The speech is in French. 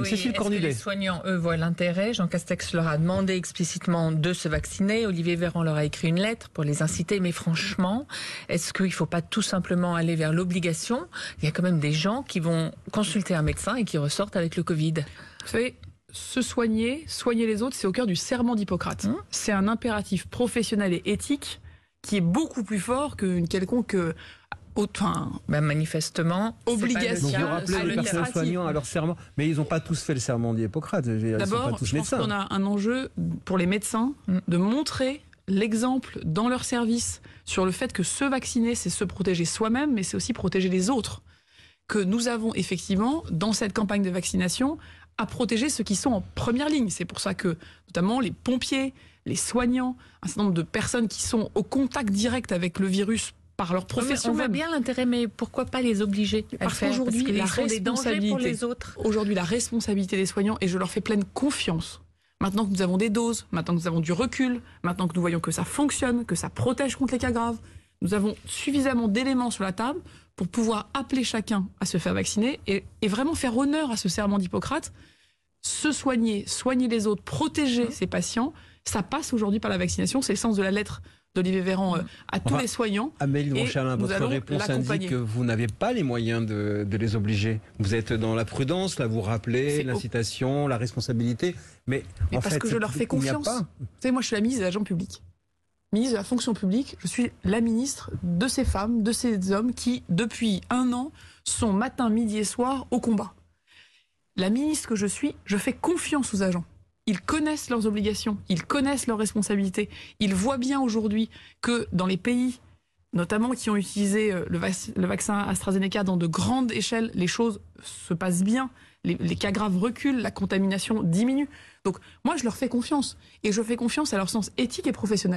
Oui, Cécile Cornudet. Les soignants, eux, voient l'intérêt. Jean Castex leur a demandé explicitement de se vacciner. Olivier Véran leur a écrit une lettre pour les inciter. Mais franchement, est-ce qu'il ne faut pas tout simplement aller vers l'obligation? Il y a quand même des gens qui vont consulter un médecin et qui ressortent avec le Covid. Vous savez, se soigner, soigner les autres, c'est au cœur du serment d'Hippocrate. C'est un impératif professionnel et éthique qui est beaucoup plus fort qu'une quelconque... manifestement, obligation. Donc vous rappelez les personnels soignants à leur serment, mais ils n'ont pas tous fait le serment d'Hippocrate. D'abord, je pense qu'on a un enjeu pour les médecins de montrer l'exemple dans leur service sur le fait que se vacciner, c'est se protéger soi-même, mais c'est aussi protéger les autres. Que nous avons effectivement, dans cette campagne de vaccination, à protéger ceux qui sont en première ligne. C'est pour ça que, notamment, les pompiers, les soignants, un certain nombre de personnes qui sont au contact direct avec le virus par leur profession. On voit bien l'intérêt, mais pourquoi pas les obliger à Parce qu'aujourd'hui, la responsabilité pour les autres. Aujourd'hui, la responsabilité des soignants, et je leur fais pleine confiance. Maintenant que nous avons des doses, maintenant que nous avons du recul, maintenant que nous voyons que ça fonctionne, que ça protège contre les cas graves, nous avons suffisamment d'éléments sur la table pour pouvoir appeler chacun à se faire vacciner et vraiment faire honneur à ce serment d'Hippocrate. Se soigner, soigner les autres, protéger ses patients, ça passe aujourd'hui par la vaccination. C'est le sens de la lettre d'Olivier Véran à tous les soignants. Amélie de Montchalin, votre réponse indique que vous n'avez pas les moyens de les obliger. Vous êtes dans la prudence, là vous rappelez l'incitation, la responsabilité. Mais en parce fait, que je leur fais confiance. Vous savez, moi je suis la ministre des agents publics. Ministre de la fonction publique, je suis la ministre de ces femmes, de ces hommes qui, depuis 1 an, sont matin, midi et soir au combat. La ministre que je suis, je fais confiance aux agents. Ils connaissent leurs obligations, ils connaissent leurs responsabilités. Ils voient bien aujourd'hui que dans les pays, notamment qui ont utilisé le vaccin AstraZeneca dans de grandes échelles, les choses se passent bien. Les cas graves reculent, la contamination diminue. Donc moi, je leur fais confiance. Et je fais confiance à leur sens éthique et professionnel.